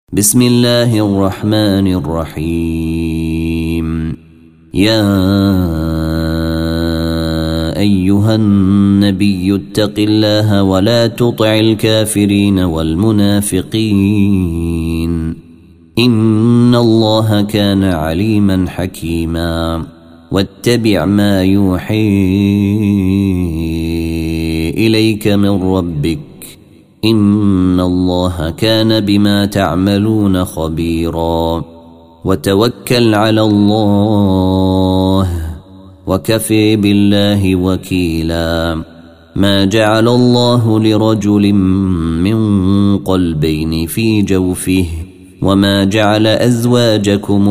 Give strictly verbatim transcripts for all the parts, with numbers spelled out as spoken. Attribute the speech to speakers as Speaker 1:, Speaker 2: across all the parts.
Speaker 1: بسم الله الرحمن الرحيم. يا أيها النبي اتق الله ولا تطع الكافرين والمنافقين إن الله كان عليما حكيما. واتبع ما يوحي إليك من ربك إن الله كان بما تعملون خبيرا. وتوكل على الله وكفي بالله وكيلا. ما جعل الله لرجل من قلبين في جوفه وما جعل أزواجكم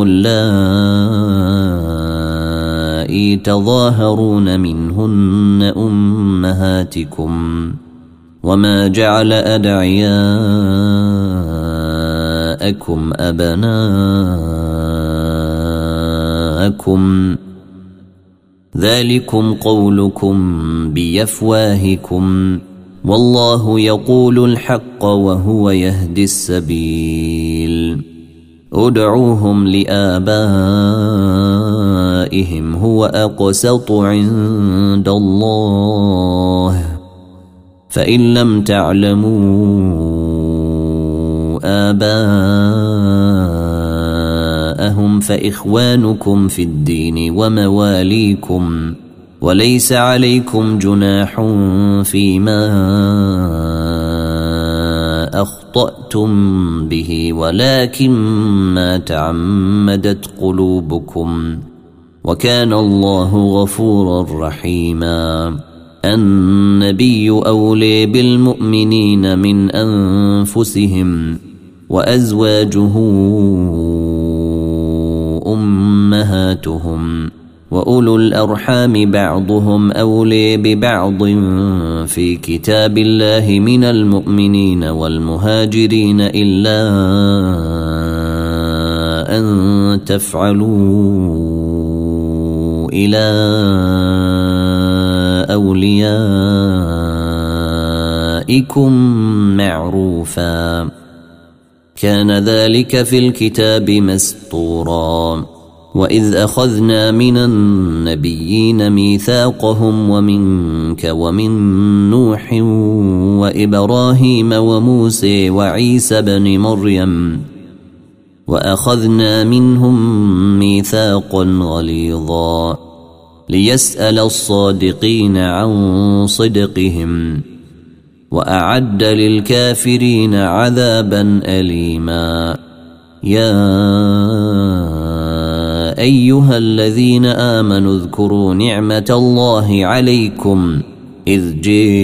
Speaker 1: اللائي تظاهرون منهن أمهاتكم وما جعل أدعياءكم أبناءكم ذلكم قولكم بأفواهكم والله يقول الحق وهو يهدي السبيل. ادعوهم لآبائهم هو أقسط عند الله فإن لم تعلموا آباءهم فإخوانكم في الدين ومواليكم وليس عليكم جناح فيما أخطأتم به ولكن ما تعمدت قلوبكم وكان الله غفورا رحيما. النبي أولي بالمؤمنين من أنفسهم وأزواجه أمهاتهم وأولو الأرحام بعضهم أولي ببعض في كتاب الله من المؤمنين والمهاجرين إلا أن تفعلوا إلى أوليائكم معروفا كان ذلك في الكتاب مسطورا. وإذ أخذنا من النبيين ميثاقهم ومنك ومن نوح وإبراهيم وموسى وعيسى بن مريم وأخذنا منهم ميثاقا غليظا ليسأل الصادقين عن صدقهم وأعد للكافرين عذابا أليما. يا أيها الذين آمنوا اذكروا نعمة الله عليكم إذ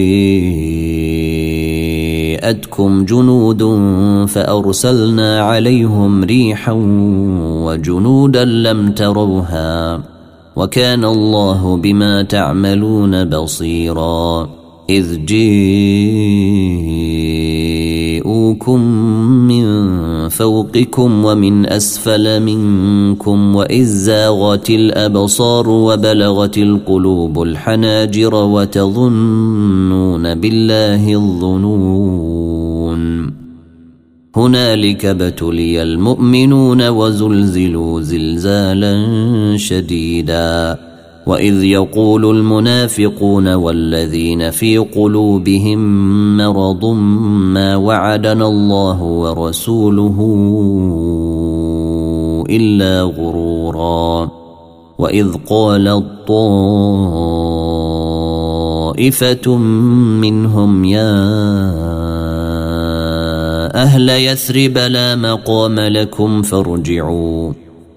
Speaker 1: جاءتكم جنود فأرسلنا عليهم ريحا وجنودا لم تروها وكان الله بما تعملون بصيرا. إذ جاءوكم من فوقكم ومن أسفل منكم وإذ زاغت الأبصار وبلغت القلوب الحناجر وتظنون بالله الظنون. هنالك ابتلي المؤمنون وزلزلوا زلزالا شديدا. وإذ يقول المنافقون والذين في قلوبهم مرض ما وعدنا الله ورسوله إلا غرورا. وإذ قالت طائفة منهم يا أهل يثرب لا مقام لكم فارجعوا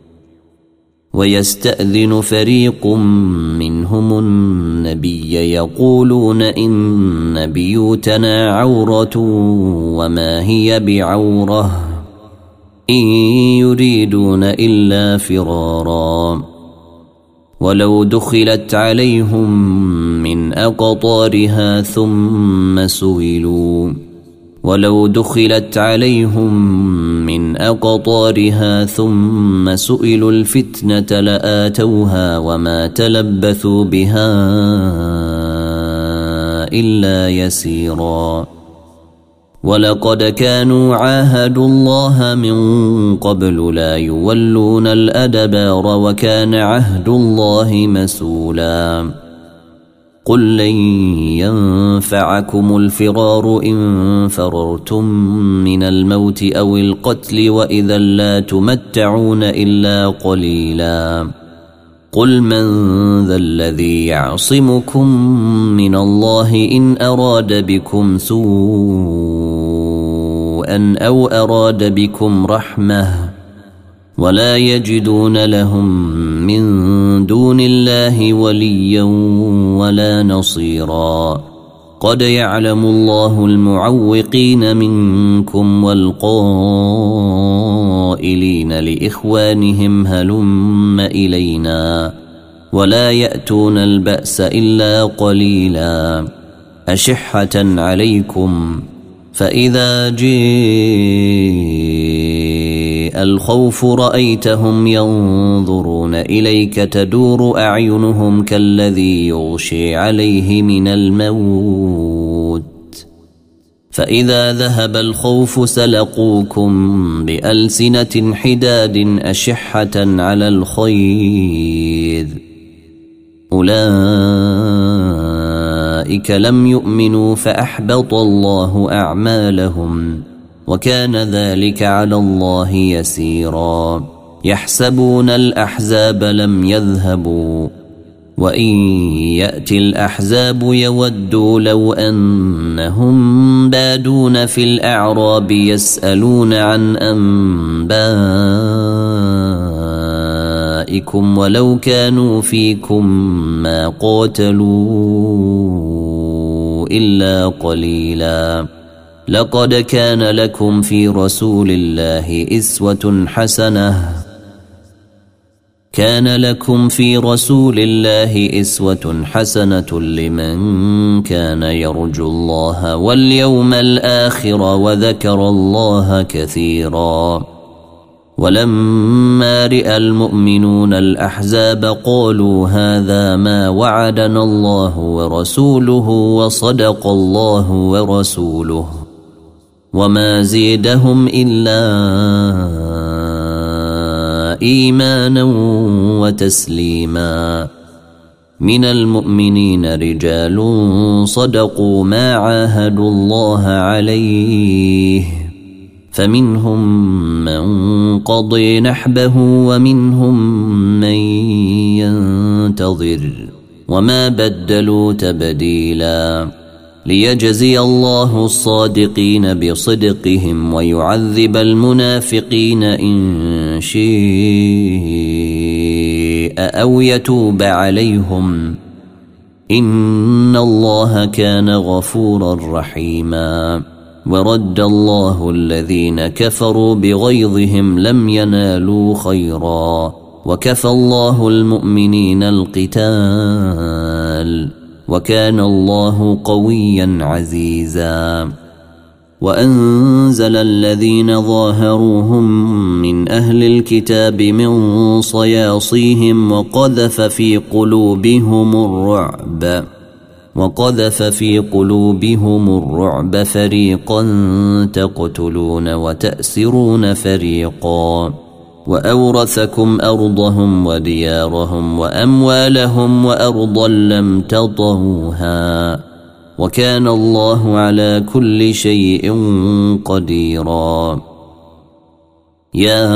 Speaker 1: ويستأذن فريق منهم النبي يقولون إن بيوتنا عورة وما هي بعورة إن يريدون إلا فرارا. ولو دخلت عليهم من أقطارها ثم سئلوا ولو دخلت عليهم من أقطارها ثم سئلوا الفتنة لآتوها وما تلبثوا بها إلا يسيرا. ولقد كانوا عاهدوا الله من قبل لا يولون الأدبار وكان عهد الله مسؤولا قل لن ينفعكم الفرار إن فررتم من الموت أو القتل وإذا لا تمتعون إلا قليلا قل من ذا الذي يعصمكم من الله إن أراد بكم سوءا أو أراد بكم رحمة ولا يجدون لهم من دون الله وليا ولا نصيرا قد يعلم الله المعوقين منكم والقائلين لإخوانهم هلم إلينا ولا يأتون البأس إلا قليلا أشحة عليكم فإذا جاء الخوف رأيتهم ينظرون إليك تدور أعينهم كالذي يغشي عليه من الموت فإذا ذهب الخوف سلقوكم بألسنة حداد أشحة على الخير أولئك لم يؤمنوا فأحبط الله أعمالهم وكان ذلك على الله يسيرا يحسبون الأحزاب لم يذهبوا وإن يأتي الأحزاب يودوا لو أنهم بادون في الأعراب يسألون عن أنبائكم ولو كانوا فيكم ما قاتلوا إلا قليلا لقد كان لكم في رسول الله أسوة حسنة كان لكم في رسول الله أسوة حسنة لمن كان يرجو الله واليوم الآخر وذكر الله كثيرا ولما رأى المؤمنون الأحزاب قالوا هذا ما وعدنا الله ورسوله وصدق الله ورسوله وما زيدهم إلا إيمانا وتسليما من المؤمنين رجال صدقوا ما عاهدوا الله عليه فمنهم من قضي نحبه ومنهم من ينتظر وما بدلوا تبديلا ليجزي الله الصادقين بصدقهم ويعذب المنافقين إن شاء أو يتوب عليهم إن الله كان غفورا رحيما ورد الله الذين كفروا بغيظهم لم ينالوا خيرا وكفى الله المؤمنين القتال وكان الله قويا عزيزا وأنزل الذين ظاهروهم من أهل الكتاب من صياصيهم وقذف في قلوبهم الرعب وقذف في قلوبهم الرعب فريقا تقتلون وتأسرون فريقا وأورثكم أرضهم وديارهم وأموالهم وأرضا لم تطئوها وكان الله على كل شيء قديرا يا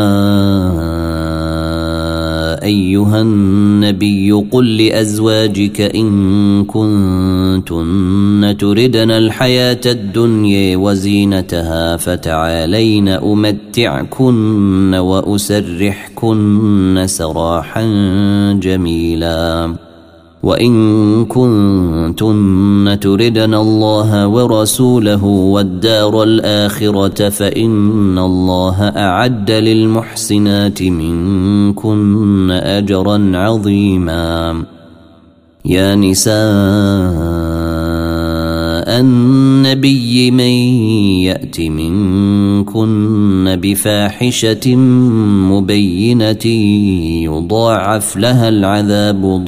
Speaker 1: أيها النبي قل لأزواجك إن كنتن تردن الحياة الدنيا وزينتها فتعالين أمتعكن وأسرحكن سراحا جميلا وإن كنتن تردن الله ورسوله والدار الآخرة فإن الله أعد للمحسنات منكن أجرا عظيما يا نساء النبي من يأت منكن بفاحشة مبينة يضاعف لها العذاب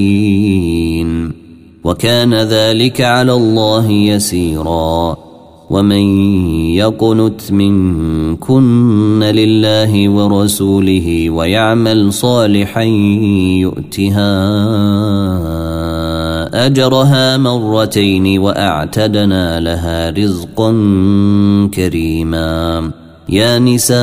Speaker 1: ضعفين وكان ذلك على الله يسيرا ومن يقنت منكن لله ورسوله ويعمل صالحا يؤتها أجرها مرتين وأعتدنا لها رزقا كريما. يا نساء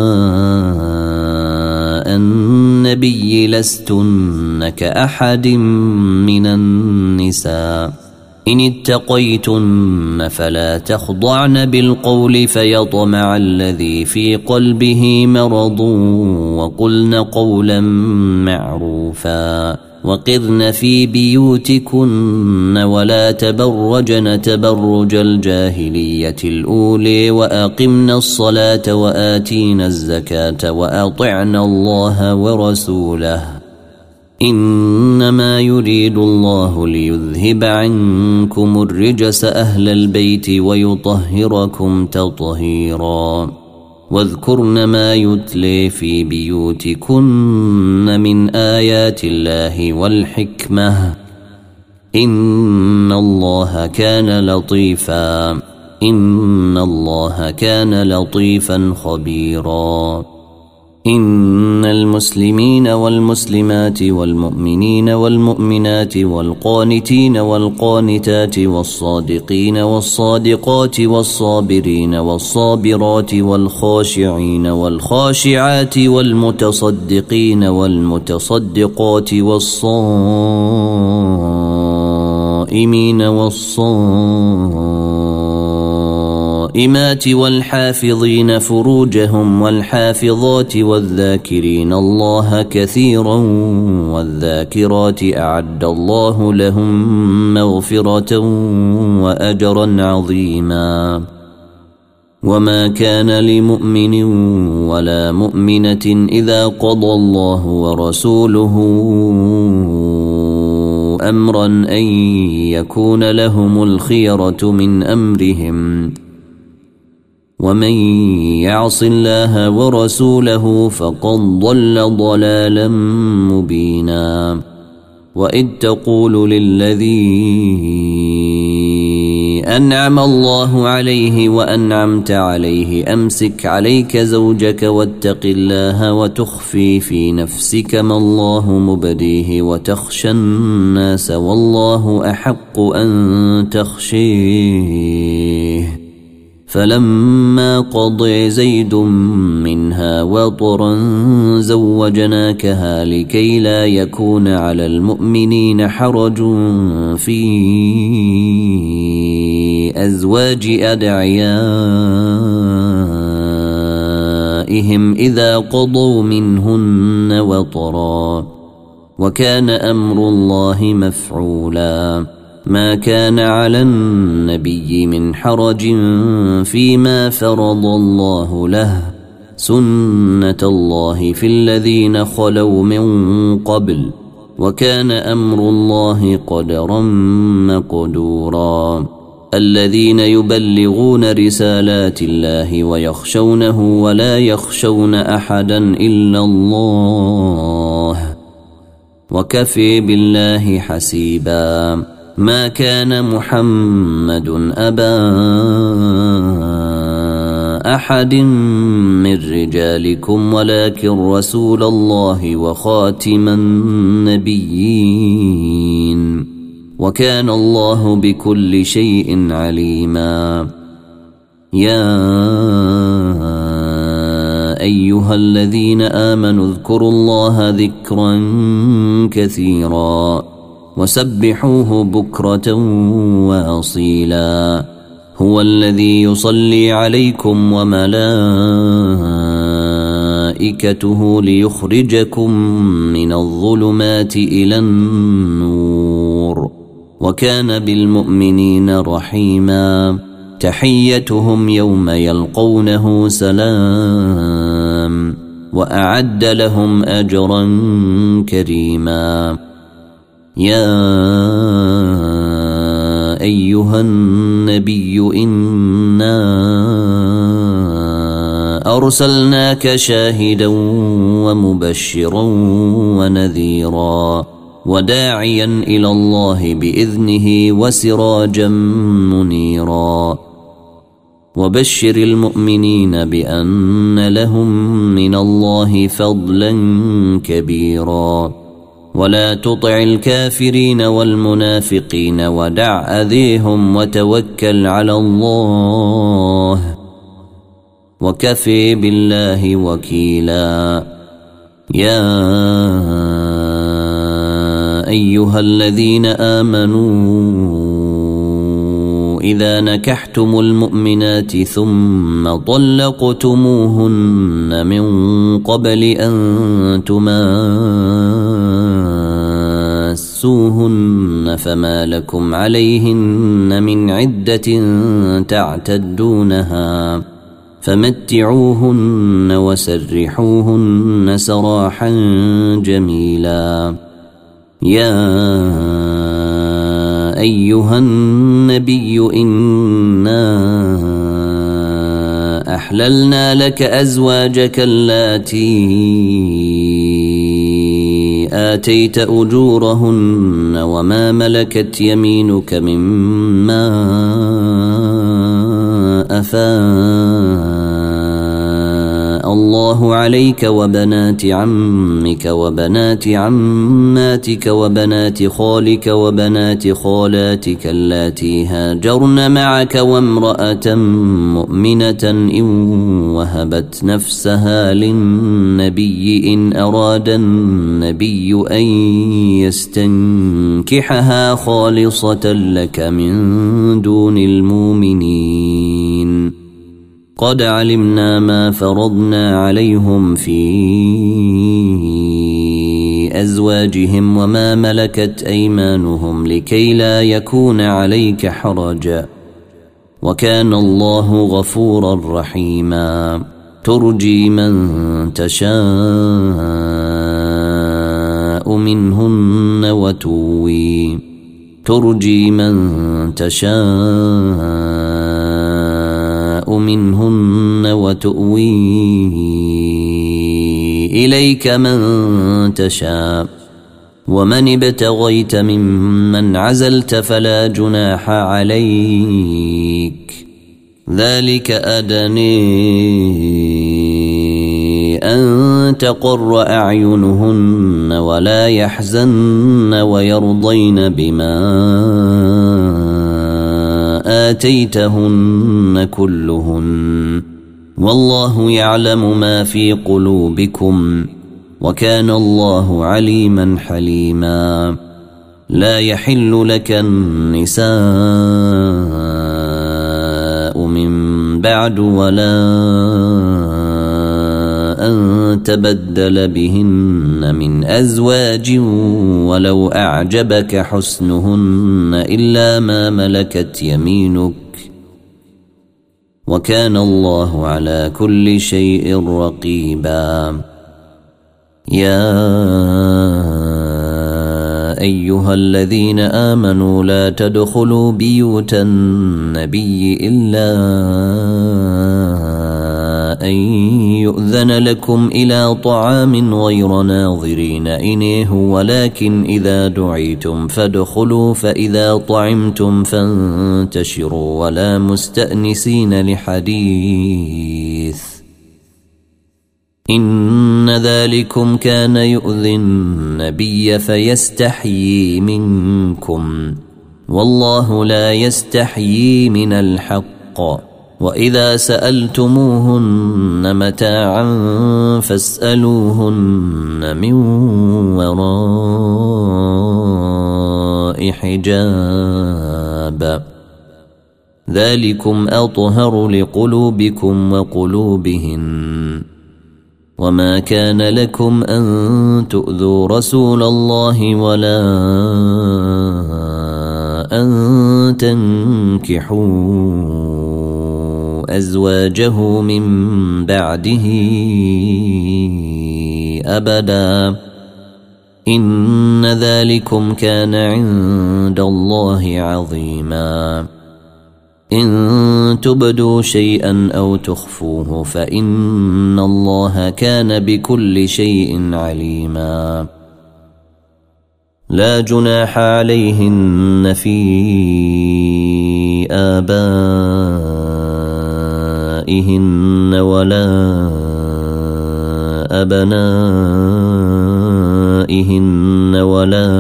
Speaker 1: النبي لستن كأحد من النساء إن اتقيتن فلا تخضعن بالقول فيطمع الذي في قلبه مرض وقلن قولا معروفا وقرن في بيوتكن ولا تبرجن تبرج الجاهلية الأولى وأقمن الصلاة وآتينا الزكاة وأطعنا الله ورسوله إنما يريد الله ليذهب عنكم الرجس أهل البيت ويطهركم تطهيرا. واذكرن ما يتلي في بيوتكن من آيات الله والحكمة إن الله كان لطيفا إن الله كان لطيفا خبيرا. إن المسلمين والمسلمات والمؤمنين والمؤمنات والقانتين والقانتات والصادقين والصادقات والصابرين والصابرات والخاشعين والخاشعات والمتصدقين والمتصدقات والصائمين والصائمات والحافظين فروجهم والحافظات والذاكرين الله كثيرا والذاكرات أعد الله لهم مغفرة وأجرا عظيما. وما كان لمؤمن ولا مؤمنة إذا قضى الله ورسوله أمرا أن يكون لهم الخيرة من أمرهم ومن يعص الله ورسوله فقد ضل ضلالا مبينا. وإذ تقول للذي أنعم الله عليه وأنعمت عليه أمسك عليك زوجك واتق الله وتخفي في نفسك ما الله مبديه وتخشى الناس والله أحق أن تخشيه فلما قضى زيد منها وطرا زوجناكها لكي لا يكون على المؤمنين حرج في أزواج أدعيائهم إذا قضوا منهن وطرا وكان أمر الله مفعولا. ما كان على النبي من حرج فيما فرض الله له سنة الله في الذين خلوا من قبل وكان أمر الله قدرا مقدورا. الذين يبلغون رسالات الله ويخشونه ولا يخشون أحدا إلا الله وكفي بالله حسيبا. ما كان محمد أبا أحد من رجالكم ولكن رسول الله وخاتم النبيين وكان الله بكل شيء عليما. يا أيها الذين آمنوا اذكروا الله ذكرا كثيرا وسبحوه بكرة وأصيلا. هو الذي يصلي عليكم وملائكته ليخرجكم من الظلمات إلى النور وكان بالمؤمنين رحيما. تحيتهم يوم يلقونه سلام وأعد لهم أجرا كريما. يا أيها النبي إنا أرسلناك شاهدا ومبشرا ونذيرا وداعيا إلى الله بإذنه وسراجا منيرا. وبشر المؤمنين بأن لهم من الله فضلا كبيرا ولا تطع الكافرين والمنافقين ودع أذيهم وتوكل على الله وكفي بالله وكيلا. يا أيها الذين آمنوا إذا نكحتم المؤمنات ثم طلقتموهن من قبل أن تماسوهن فما لكم عليهن من عدة تعتدونها فمتعوهن وسرحوهن سراحا جميلا. يا أيها النبي إنا أحللنا لك أزواجك اللاتي آتيت أجورهن وما ملكت يمينك مما أفاء الله عليك وبنات عمك وبنات عماتك وبنات خالك وبنات خالاتك اللاتي هاجرن معك وامرأة مؤمنة إن وهبت نفسها للنبي إن أراد النبي أن يستنكحها خالصة لك من دون المؤمنين. قد علمنا ما فرضنا عليهم في أزواجهم وما ملكت أيمانهم لكي لا يكون عليك حرج وكان الله غفورا رحيما. ترجي من تشاء منهن وتوي ترجي من تشاء منهن وتؤوي إليك من تشاء ومن ابتغيت ممن عزلت فلا جناح عليك ذلك أدني أن تقر أعينهن ولا يحزن ويرضين بما آتيتهن كلهن والله يعلم ما في قلوبكم وكان الله عليما حليما. لا يحل لك النساء من بعد ولا أن تبدل بهن من أزواج ولو أعجبك حسنهن إلا ما ملكت يمينك وكان الله على كل شيء رقيبا. يا أيها الذين آمنوا لا تدخلوا بيوت النبي إلا أن يؤذن لكم إلى طعام غير ناظرين إنيه ولكن إذا دعيتم فادخلوا فإذا طعمتم فانتشروا ولا مستأنسين لحديث إن ذلكم كان يؤذي النبي فيستحيي منكم والله لا يستحيي من الحق. وإذا سألتموهن متاعا فاسألوهن من وراء حجاب ذلكم أطهر لقلوبكم وقلوبهن. وما كان لكم أن تؤذوا رسول الله ولا أن تنكحوا أزواجه من بعده أبدا إن ذلكم كان عند الله عظيما. إن تبدوا شيئا أو تخفوه فإن الله كان بكل شيء عليما. لا جناح عليهن في آبائهن نسائهن ولا أبنائهن ولا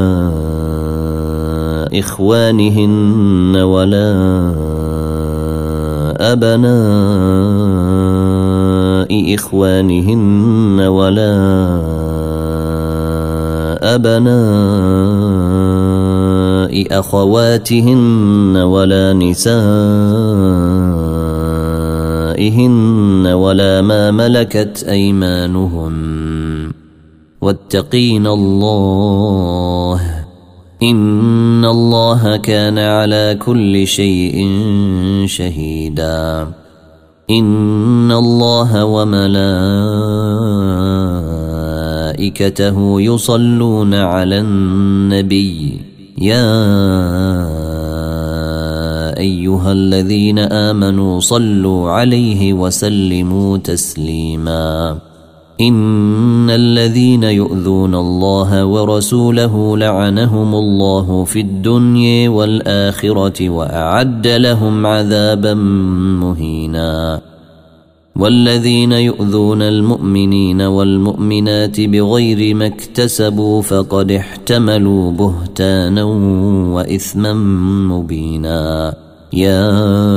Speaker 1: إخوانهن ولا أبناء إخوانهن ولا أبناء أخواتهن ولا نسائهن ولا ما ملكت أيمانهن واتقين الله إن الله كان على كل شيء شهيدا. إن الله وملائكته يصلون على النبي يا أيها الذين آمنوا صلوا عليه وسلموا تسليما. إن الذين يؤذون الله ورسوله لعنهم الله في الدنيا والآخرة وأعد لهم عذابا مهينا. والذين يؤذون المؤمنين والمؤمنات بغير ما اكتسبوا فقد احتملوا بهتانا وإثما مبينا. يا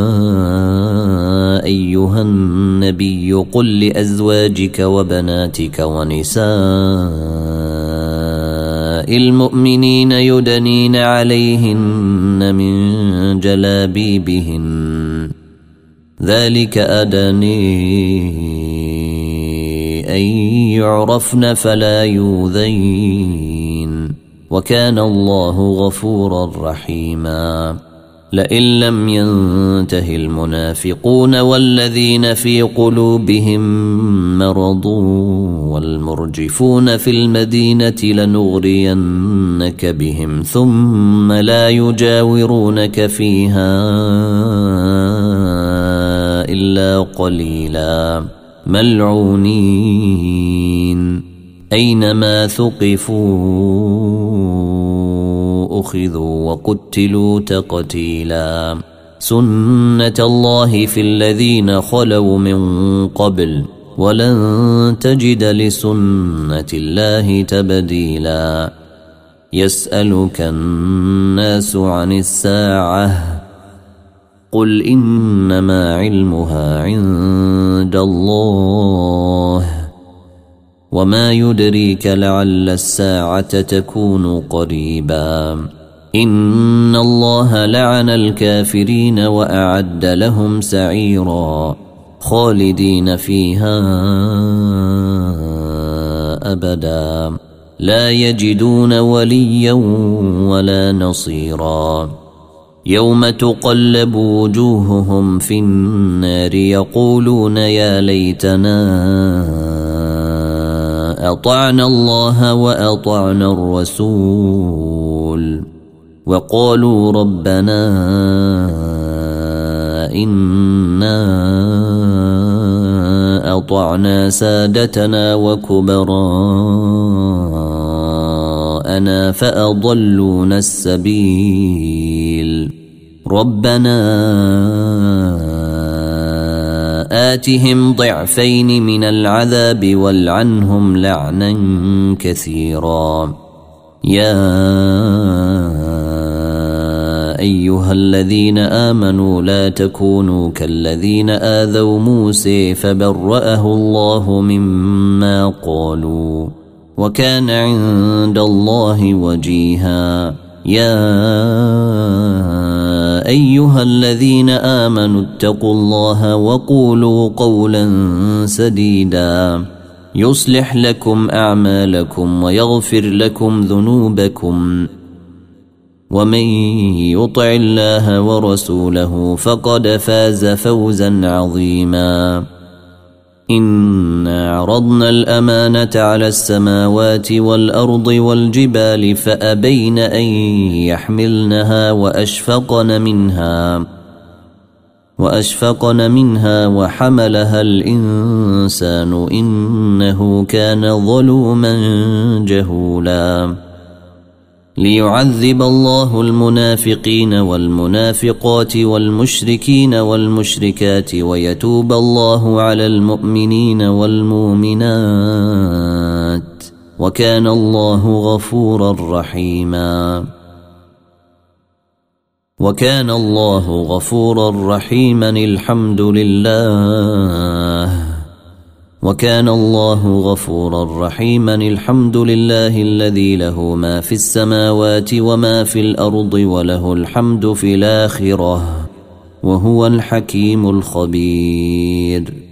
Speaker 1: أيها النبي قل لأزواجك وبناتك ونساء المؤمنين يدنين عليهن من جلابيبهن ذلك أدني أن يعرفن فلا يؤذين وكان الله غفورا رحيما. لئن لم ينته المنافقون والذين في قلوبهم مرض والمرجفون في المدينة لنغرينك بهم ثم لا يجاورونك فيها إلا قليلا ملعونين أينما ثقفوا أخذوا وقتلوا تقتيلا. سنة الله في الذين خلوا من قبل ولن تجد لسنة الله تبديلا. يسألك الناس عن الساعة قل إنما علمها عند الله وما يدريك لعل الساعة تكون قريبا. إن الله لعن الكافرين وأعد لهم سعيرا خالدين فيها أبدا لا يجدون وليا ولا نصيرا. يوم تقلب وجوههم في النار يقولون يا ليتنا أطعنا الله وأطعنا الرسول وقالوا ربنا إنا أطعنا سادتنا وكبراءنا فأضلونا السبيل ربنا آتهم ضعفين من العذاب والعنهم لعنا كثيرا. يا أيها الذين آمنوا لا تكونوا كالذين آذوا موسى فبرأه الله مما قالوا وكان عند الله وجيها. يا أيها الذين آمنوا اتقوا الله وقولوا قولا سديدا يصلح لكم أعمالكم ويغفر لكم ذنوبكم ومن يطع الله ورسوله فقد فاز فوزا عظيما. إنا عرضنا الأمانة على السماوات والأرض والجبال فأبين أن يحملنها وأشفقن منها وأشفقن منها وحملها الإنسان إنه كان ظلوما جهولا. ليعذب الله المنافقين والمنافقات والمشركين والمشركات ويتوب الله على المؤمنين والمؤمنات وكان الله غفورا رحيما وكان الله غفورا رحيما الحمد لله وكان الله غفورا رحيما الحمد لله الذي له ما في السماوات وما في الأرض وله الحمد في الآخرة وهو الحكيم الخبير.